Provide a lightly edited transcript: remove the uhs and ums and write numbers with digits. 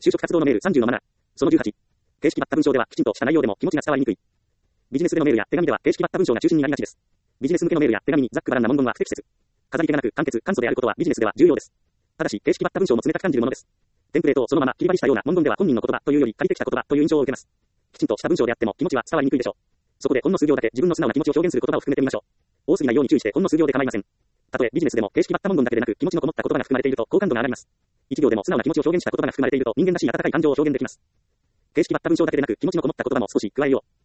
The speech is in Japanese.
就職活動のメール30のマナー。その18。形式ばった文章ではきちんとした内容でも気持ちが伝わりにくい。ビジネスでのメールや手紙では形式ばった文章が中心になりがちです。ビジネス向けのメールや手紙にざっくばらんな文言は不適切。飾り気がなく簡潔、簡素であることはビジネスでは重要です。ただし、形式ばった文章も冷たく感じるものです。テンプレートをそのまま切り張りしたような文言では本人の言葉というより借りてきた言葉という印象を受けます。きちんとした文章であっても気持ちは伝わりにくいでしょう。そこでほんの数行だけ自分の素直な気持ちを表現する言葉を含めてみましょう。多すぎないように注意してほんの数行で構いません。たとえビジネスでも形式ばった文言だけでなく気持ちのこもった言葉が含まれていると好感度が上がります。一行でも素直な気持ちを表現した言葉が含まれていると人間らしい温かい感情を表現できます。形式ばった文章だけでなく気持ちのこもった言葉も少し加えよう。